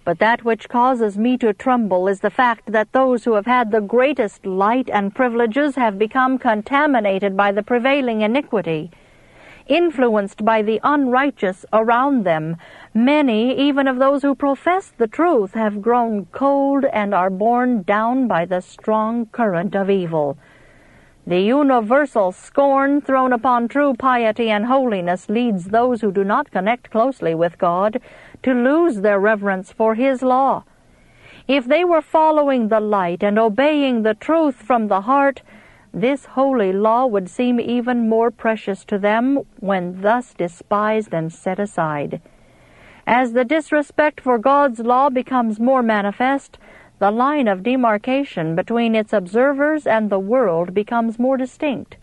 But that which causes me to tremble is the fact that those who have had the greatest light and privileges have become contaminated by the prevailing iniquity. Influenced by the unrighteous around them, many, even of those who profess the truth, have grown cold and are borne down by the strong current of evil. The universal scorn thrown upon true piety and holiness leads those who do not connect closely with God to lose their reverence for His law. If they were following the light and obeying the truth from the heart, this holy law would seem even more precious to them when thus despised and set aside. As the disrespect for God's law becomes more manifest, the line of demarcation between its observers and the world becomes more distinct.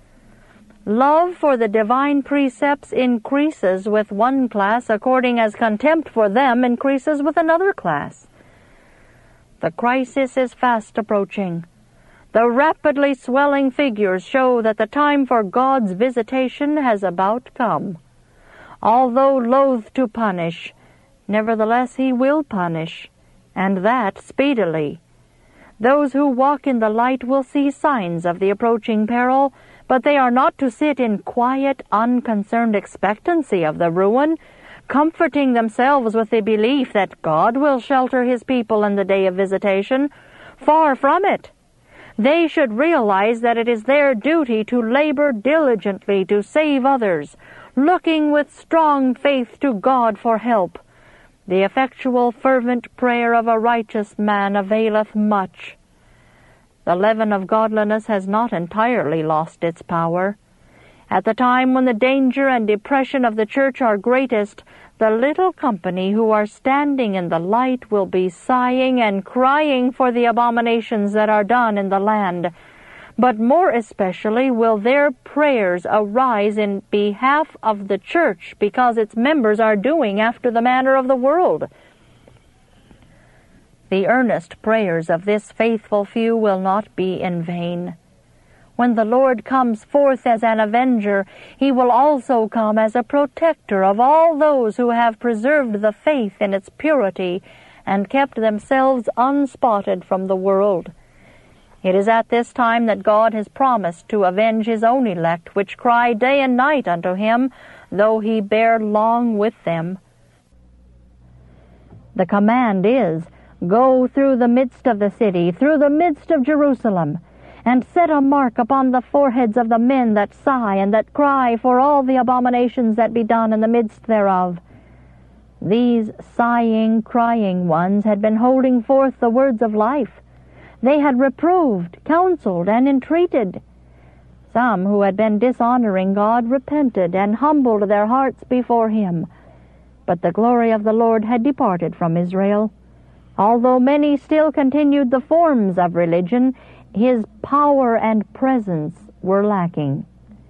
Love for the divine precepts increases with one class according as contempt for them increases with another class. The crisis is fast approaching. The rapidly swelling figures show that the time for God's visitation has about come. Although loath to punish, nevertheless He will punish, and that speedily. Those who walk in the light will see signs of the approaching peril, but they are not to sit in quiet, unconcerned expectancy of the ruin, comforting themselves with the belief that God will shelter His people in the day of visitation. Far from it. They should realize that it is their duty to labor diligently to save others, looking with strong faith to God for help. The effectual fervent prayer of a righteous man availeth much. The leaven of godliness has not entirely lost its power. At the time when the danger and depression of the church are greatest, the little company who are standing in the light will be sighing and crying for the abominations that are done in the land. But more especially will their prayers arise in behalf of the church, because its members are doing after the manner of the world. The earnest prayers of this faithful few will not be in vain. When the Lord comes forth as an avenger, He will also come as a protector of all those who have preserved the faith in its purity and kept themselves unspotted from the world. It is at this time that God has promised to avenge His own elect, which cry day and night unto Him, though He bear long with them. The command is, Go through the midst of the city, through the midst of Jerusalem, and set a mark upon the foreheads of the men that sigh and that cry for all the abominations that be done in the midst thereof. These sighing, crying ones had been holding forth the words of life. They had reproved, counseled, and entreated. Some who had been dishonoring God repented and humbled their hearts before Him. But the glory of the Lord had departed from Israel. Although many still continued the forms of religion, His power and presence were lacking.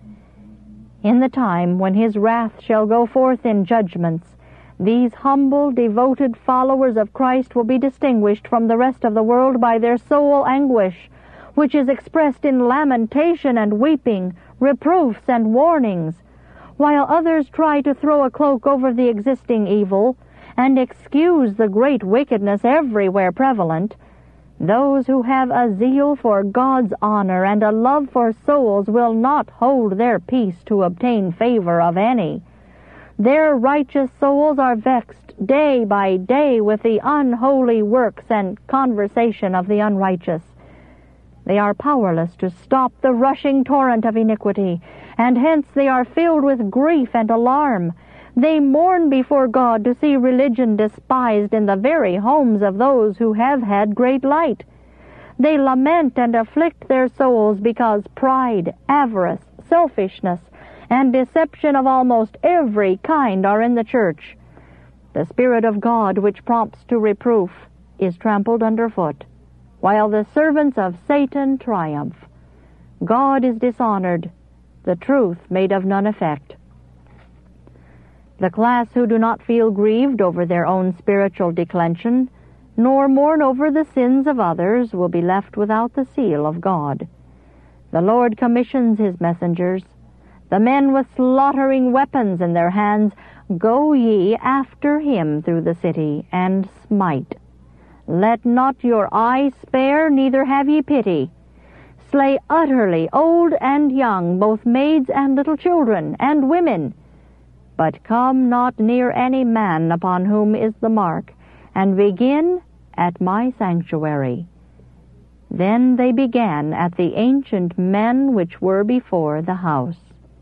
In the time when His wrath shall go forth in judgments, these humble, devoted followers of Christ will be distinguished from the rest of the world by their soul anguish, which is expressed in lamentation and weeping, reproofs and warnings, while others try to throw a cloak over the existing evil and excuse the great wickedness everywhere prevalent. Those who have a zeal for God's honor and a love for souls will not hold their peace to obtain favor of any. Their righteous souls are vexed day by day with the unholy works and conversation of the unrighteous. They are powerless to stop the rushing torrent of iniquity, and hence they are filled with grief and alarm. They mourn before God to see religion despised in the very homes of those who have had great light. They lament and afflict their souls because pride, avarice, selfishness, and deception of almost every kind are in the church. The Spirit of God, which prompts to reproof, is trampled underfoot, while the servants of Satan triumph. God is dishonored, the truth made of none effect. The class who do not feel grieved over their own spiritual declension, nor mourn over the sins of others, will be left without the seal of God. The Lord commissions His messengers, the men with slaughtering weapons in their hands, Go ye after him through the city, and smite. Let not your eye spare, neither have ye pity. Slay utterly old and young, both maids and little children, and women. But come not near any man upon whom is the mark, and begin at my sanctuary. Then they began at the ancient men which were before the house.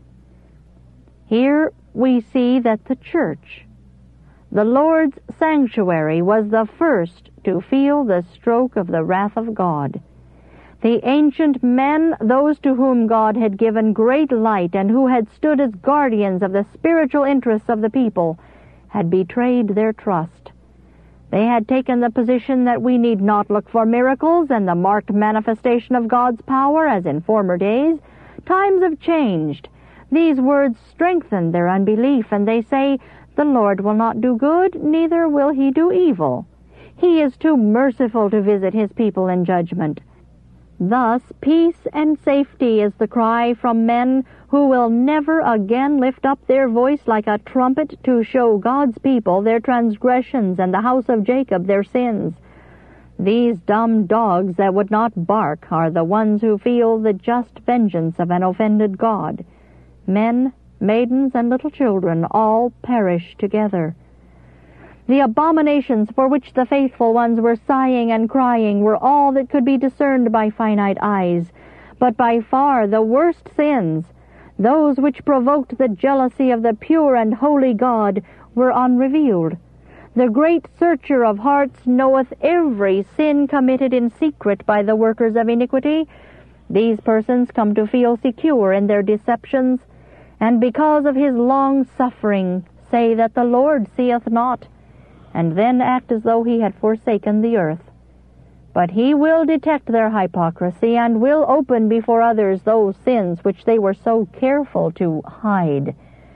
Here we see that the church, the Lord's sanctuary, was the first to feel the stroke of the wrath of God. The ancient men, those to whom God had given great light and who had stood as guardians of the spiritual interests of the people, had betrayed their trust. They had taken the position that we need not look for miracles and the marked manifestation of God's power as in former days. Times have changed. These words strengthen their unbelief, and they say, "The Lord will not do good, neither will he do evil. He is too merciful to visit his people in judgment." Thus, peace and safety is the cry from men who will never again lift up their voice like a trumpet to show God's people their transgressions and the house of Jacob their sins. These dumb dogs that would not bark are the ones who feel the just vengeance of an offended God. Men, maidens, and little children all perish together. The abominations for which the faithful ones were sighing and crying were all that could be discerned by finite eyes, but by far the worst sins, those which provoked the jealousy of the pure and holy God, were unrevealed. The great searcher of hearts knoweth every sin committed in secret by the workers of iniquity. These persons come to feel secure in their deceptions, and because of his long suffering say that the Lord seeth not, and then act as though he had forsaken the earth. But he will detect their hypocrisy, and will open before others those sins which they were so careful to hide.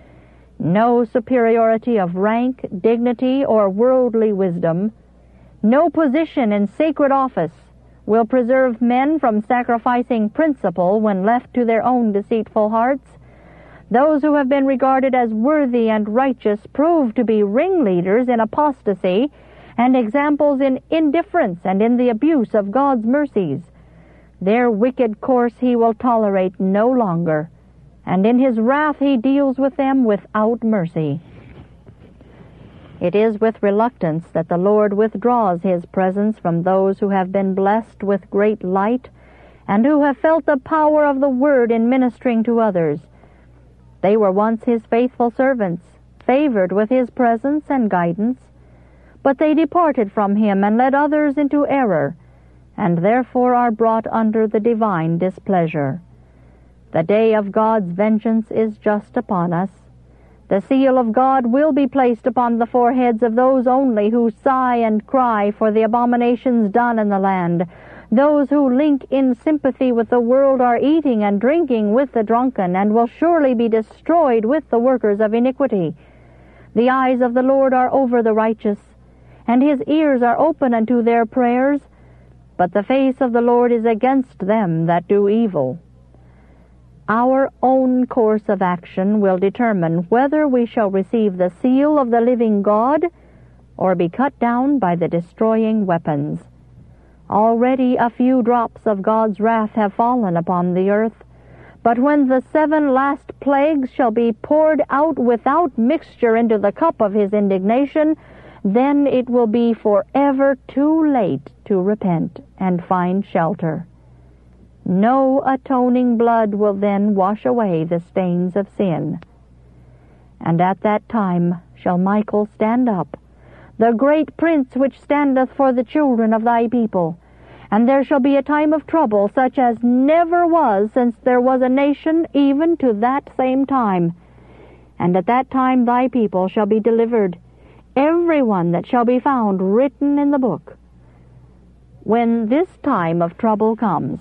No superiority of rank, dignity, or worldly wisdom, no position in sacred office, will preserve men from sacrificing principle when left to their own deceitful hearts. Those who have been regarded as worthy and righteous prove to be ringleaders in apostasy and examples in indifference and in the abuse of God's mercies. Their wicked course he will tolerate no longer, and in his wrath he deals with them without mercy. It is with reluctance that the Lord withdraws his presence from those who have been blessed with great light and who have felt the power of the Word in ministering to others. They were once his faithful servants, favored with his presence and guidance, but they departed from him and led others into error, and therefore are brought under the divine displeasure. The day of God's vengeance is just upon us. The seal of God will be placed upon the foreheads of those only who sigh and cry for the abominations done in the land. Those who link in sympathy with the world are eating and drinking with the drunken, and will surely be destroyed with the workers of iniquity. The eyes of the Lord are over the righteous, and his ears are open unto their prayers, but the face of the Lord is against them that do evil. Our own course of action will determine whether we shall receive the seal of the living God or be cut down by the destroying weapons. Already a few drops of God's wrath have fallen upon the earth, but when the 7 last plagues shall be poured out without mixture into the cup of his indignation, then it will be forever too late to repent and find shelter. No atoning blood will then wash away the stains of sin. And at that time shall Michael stand up, the great prince which standeth for the children of thy people. And there shall be a time of trouble such as never was since there was a nation, even to that same time. And at that time thy people shall be delivered, every one that shall be found written in the book. When this time of trouble comes,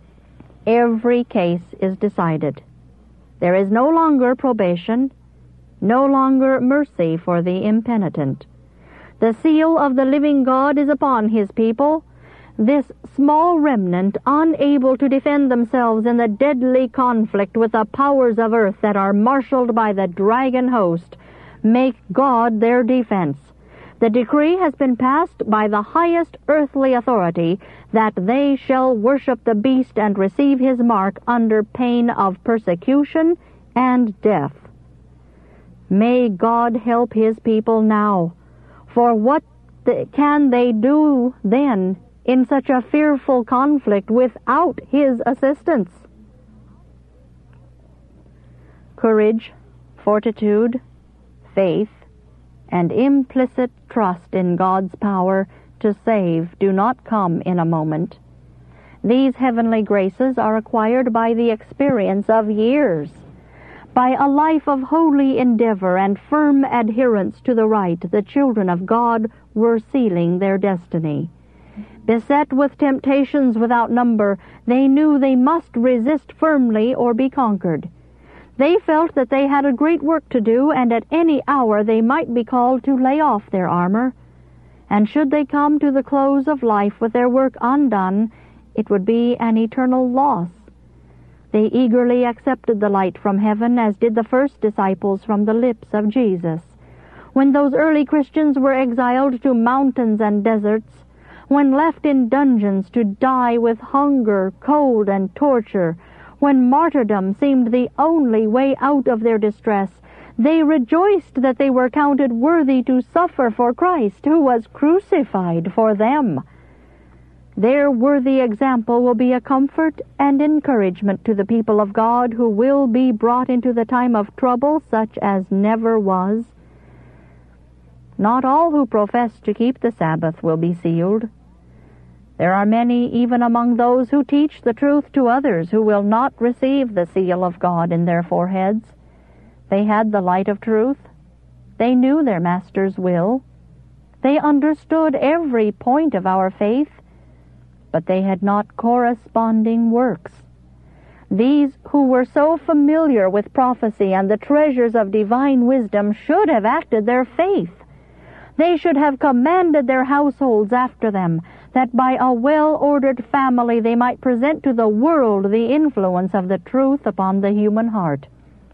every case is decided. There is no longer probation, no longer mercy for the impenitent. The seal of the living God is upon his people. This small remnant, unable to defend themselves in the deadly conflict with the powers of earth that are marshaled by the dragon host, make God their defense. The decree has been passed by the highest earthly authority that they shall worship the beast and receive his mark under pain of persecution and death. May God help his people now, for what can they do then in such a fearful conflict without his assistance? Courage, fortitude, faith, and implicit trust in God's power to save do not come in a moment. These heavenly graces are acquired by the experience of years, by a life of holy endeavor and firm adherence to the right. The children of God were sealing their destiny. Beset with temptations without number, they knew they must resist firmly or be conquered. They felt that they had a great work to do, and at any hour they might be called to lay off their armor. And should they come to the close of life with their work undone, it would be an eternal loss. They eagerly accepted the light from heaven, as did the first disciples from the lips of Jesus. When those early Christians were exiled to mountains and deserts, when left in dungeons to die with hunger, cold, and torture, when martyrdom seemed the only way out of their distress, they rejoiced that they were counted worthy to suffer for Christ, who was crucified for them. Their worthy example will be a comfort and encouragement to the people of God who will be brought into the time of trouble such as never was. Not all who profess to keep the Sabbath will be sealed. There are many, even among those who teach the truth to others, who will not receive the seal of God in their foreheads. They had the light of truth. They knew their Master's will. They understood every point of our faith, but they had not corresponding works. These who were so familiar with prophecy and the treasures of divine wisdom should have acted their faith. They should have commanded their households after them, that by a well-ordered family they might present to the world the influence of the truth upon the human heart.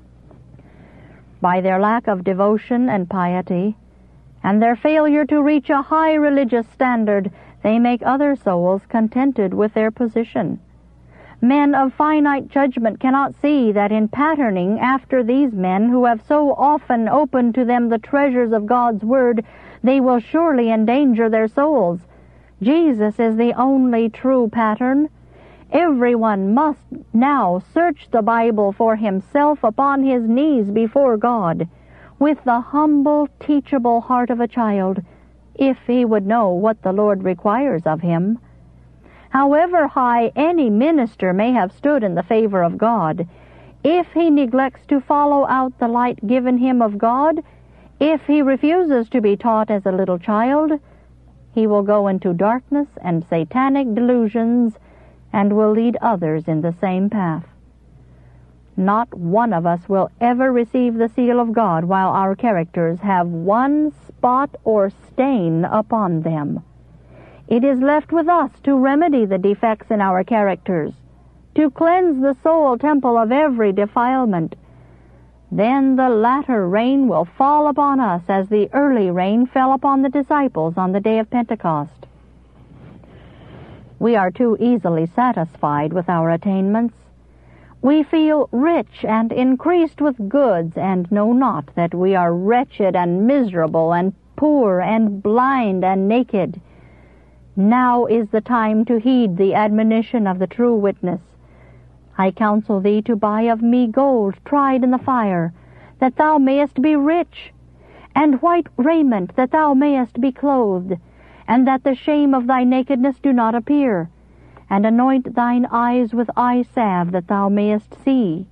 By their lack of devotion and piety, and their failure to reach a high religious standard, they make other souls contented with their position. Men of finite judgment cannot see that in patterning after these men who have so often opened to them the treasures of God's Word, they will surely endanger their souls. Jesus is the only true pattern. Everyone must now search the Bible for himself upon his knees before God, with the humble, teachable heart of a child, if he would know what the Lord requires of him. However high any minister may have stood in the favor of God, if he neglects to follow out the light given him of God, if he refuses to be taught as a little child, he will go into darkness and satanic delusions and will lead others in the same path. Not one of us will ever receive the seal of God while our characters have one spot or stain upon them. It is left with us to remedy the defects in our characters, to cleanse the soul temple of every defilement. Then the latter rain will fall upon us as the early rain fell upon the disciples on the day of Pentecost. We are too easily satisfied with our attainments. We feel rich and increased with goods, and know not that we are wretched and miserable and poor and blind and naked. Now is the time to heed the admonition of the true witness. I counsel thee to buy of me gold tried in the fire, that thou mayest be rich, and white raiment, that thou mayest be clothed, and that the shame of thy nakedness do not appear, and anoint thine eyes with eye salve, that thou mayest see.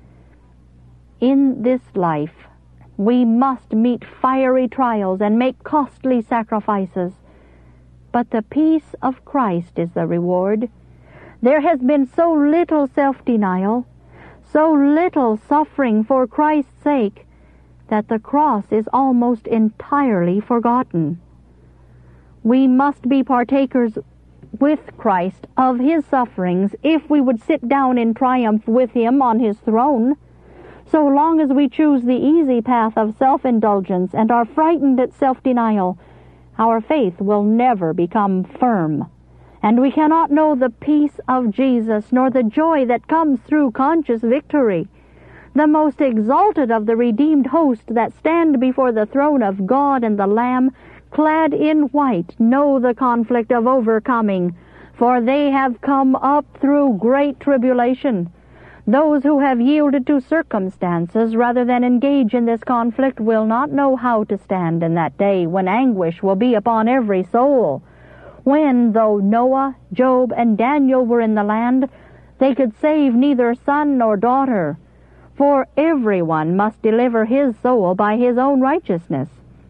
In this life we must meet fiery trials and make costly sacrifices, but the peace of Christ is the reward. There has been so little self-denial, so little suffering for Christ's sake, that the cross is almost entirely forgotten. We must be partakers with Christ of his sufferings if we would sit down in triumph with him on his throne. So long as we choose the easy path of self-indulgence and are frightened at self-denial, our faith will never become firm, and we cannot know the peace of Jesus nor the joy that comes through conscious victory. The most exalted of the redeemed host that stand before the throne of God and the Lamb, clad in white, know the conflict of overcoming, for they have come up through great tribulation. Those who have yielded to circumstances rather than engage in this conflict will not know how to stand in that day when anguish will be upon every soul. When, though Noah, Job, and Daniel were in the land, they could save neither son nor daughter, for everyone must deliver his soul by his own righteousness.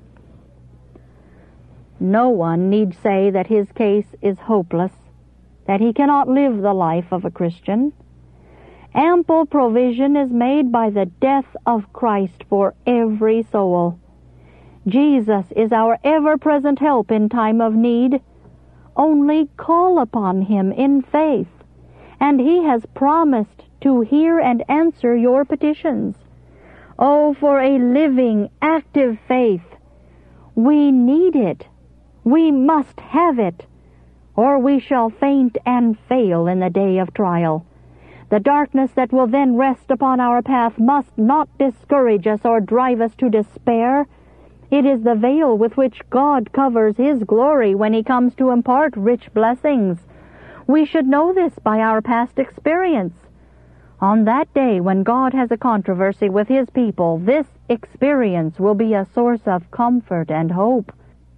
No one need say that his case is hopeless, that he cannot live the life of a Christian. Ample provision is made by the death of Christ for every soul. Jesus is our ever-present help in time of need. Only call upon him in faith, and he has promised to hear and answer your petitions. Oh, for a living, active faith! We need it. We must have it, or we shall faint and fail in the day of trial. The darkness that will then rest upon our path must not discourage us or drive us to despair. It is the veil with which God covers his glory when he comes to impart rich blessings. We should know this by our past experience. On that day when God has a controversy with his people, this experience will be a source of comfort and hope.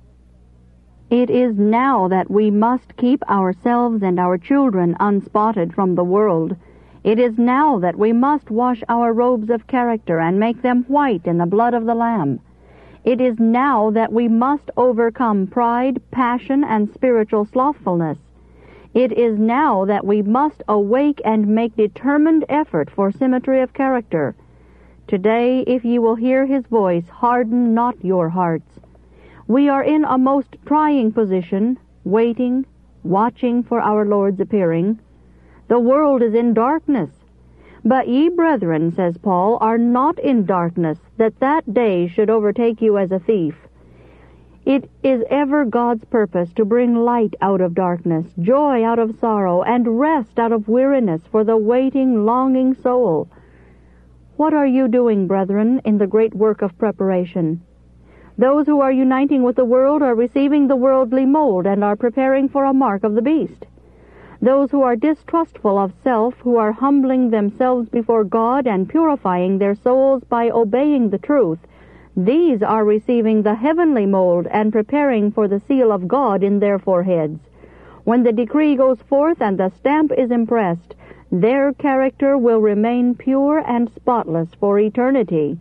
It is now that we must keep ourselves and our children unspotted from the world. It is now that we must wash our robes of character and make them white in the blood of the Lamb. It is now that we must overcome pride, passion, and spiritual slothfulness. It is now that we must awake and make determined effort for symmetry of character. Today, if ye will hear his voice, harden not your hearts. We are in a most trying position, waiting, watching for our Lord's appearing. The world is in darkness. But ye, brethren, says Paul, are not in darkness, that that day should overtake you as a thief. It is ever God's purpose to bring light out of darkness, joy out of sorrow, and rest out of weariness for the waiting, longing soul. What are you doing, brethren, in the great work of preparation? Those who are uniting with the world are receiving the worldly mold and are preparing for a mark of the beast. Those who are distrustful of self, who are humbling themselves before God and purifying their souls by obeying the truth, these are receiving the heavenly mold and preparing for the seal of God in their foreheads. When the decree goes forth and the stamp is impressed, their character will remain pure and spotless for eternity.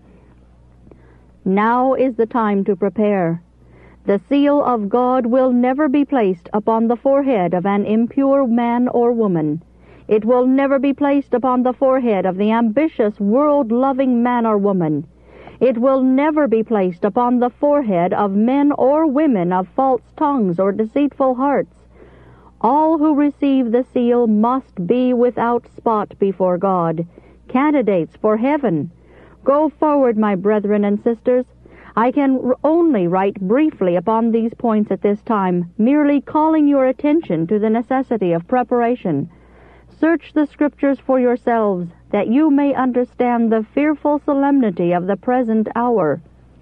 Now is the time to prepare. The seal of God will never be placed upon the forehead of an impure man or woman. It will never be placed upon the forehead of the ambitious, world-loving man or woman. It will never be placed upon the forehead of men or women of false tongues or deceitful hearts. All who receive the seal must be without spot before God, candidates for heaven. Go forward, my brethren and sisters. I can only write briefly upon these points at this time, merely calling your attention to the necessity of preparation. Search the Scriptures for yourselves, that you may understand the fearful solemnity of the present hour.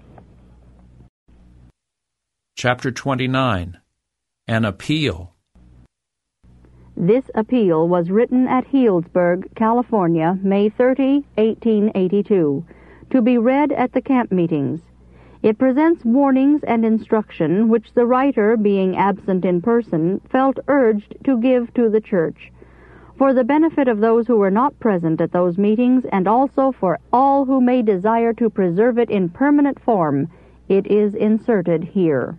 Chapter 29. An Appeal. This appeal was written at Healdsburg, California, May 30, 1882, to be read at the camp meetings. It presents warnings and instruction which the writer, being absent in person, felt urged to give to the church. For the benefit of those who were not present at those meetings, and also for all who may desire to preserve it in permanent form, it is inserted here.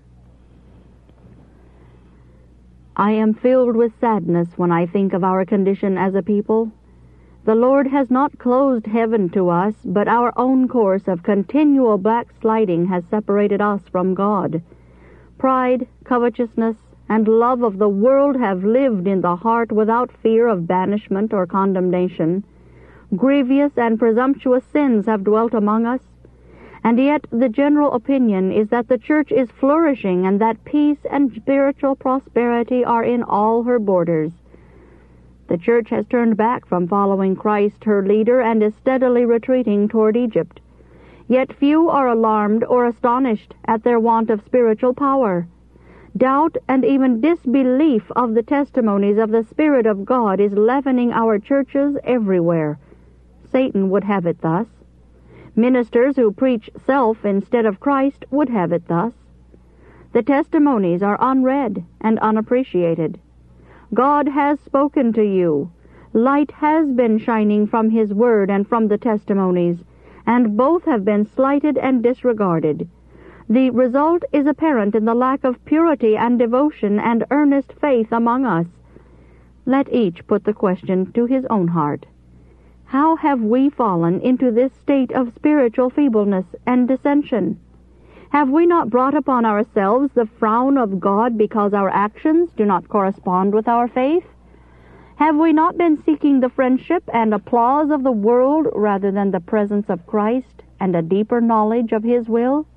I am filled with sadness when I think of our condition as a people. The Lord has not closed heaven to us, but our own course of continual backsliding has separated us from God. Pride, covetousness, and love of the world have lived in the heart without fear of banishment or condemnation. Grievous and presumptuous sins have dwelt among us, And yet the general opinion is that the Church is flourishing and that peace and spiritual prosperity are in all her borders. The Church has turned back from following Christ, her leader, and is steadily retreating toward Egypt. Yet few are alarmed or astonished at their want of spiritual power. Doubt and even disbelief of the testimonies of the Spirit of God is leavening our churches everywhere. Satan would have it thus. Ministers who preach self instead of Christ would have it thus. The testimonies are unread and unappreciated. God has spoken to you. Light has been shining from His Word and from the testimonies, and both have been slighted and disregarded. The result is apparent in the lack of purity and devotion and earnest faith among us. Let each put the question to his own heart. How have we fallen into this state of spiritual feebleness and dissension? Have we not brought upon ourselves the frown of God because our actions do not correspond with our faith? Have we not been seeking the friendship and applause of the world rather than the presence of Christ and a deeper knowledge of His will?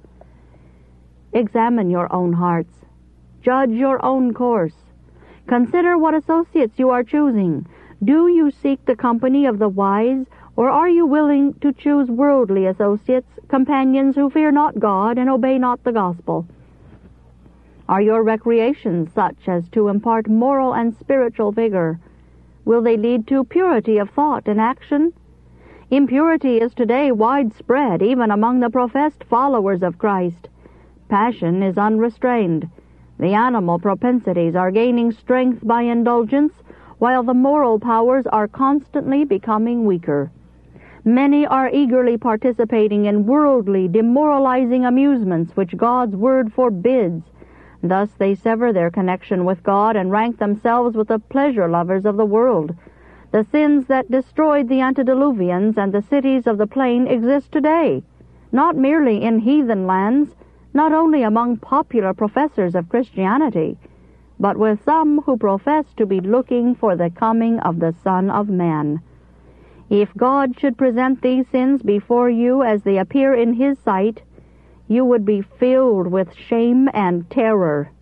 Examine your own hearts. Judge your own course. Consider what associates you are choosing. Do you seek the company of the wise, or are you willing to choose worldly associates, companions who fear not God and obey not the gospel? Are your recreations such as to impart moral and spiritual vigor? Will they lead to purity of thought and action? Impurity is today widespread, even among the professed followers of Christ. Passion is unrestrained. The animal propensities are gaining strength by indulgence, while the moral powers are constantly becoming weaker. Many are eagerly participating in worldly, demoralizing amusements which God's Word forbids. Thus they sever their connection with God and rank themselves with the pleasure lovers of the world. The sins that destroyed the antediluvians and the cities of the plain exist today, not merely in heathen lands, not only among popular professors of Christianity, but with some who profess to be looking for the coming of the Son of Man. If God should present these sins before you as they appear in His sight, you would be filled with shame and terror.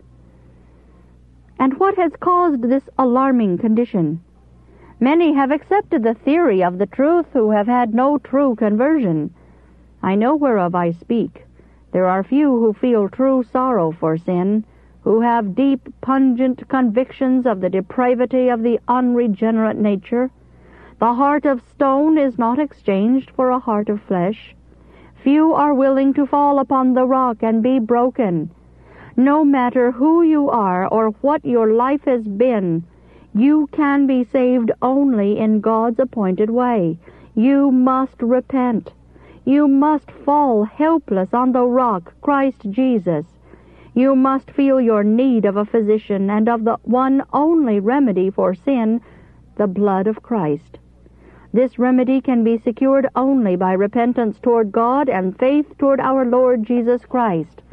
And what has caused this alarming condition? Many have accepted the theory of the truth who have had no true conversion. I know whereof I speak. There are few who feel true sorrow for sin, who have deep, pungent convictions of the depravity of the unregenerate nature. The heart of stone is not exchanged for a heart of flesh. Few are willing to fall upon the rock and be broken. No matter who you are or what your life has been, you can be saved only in God's appointed way. You must repent. You must fall helpless on the rock, Christ Jesus. You must feel your need of a physician and of the one only remedy for sin, the blood of Christ. This remedy can be secured only by repentance toward God and faith toward our Lord Jesus Christ.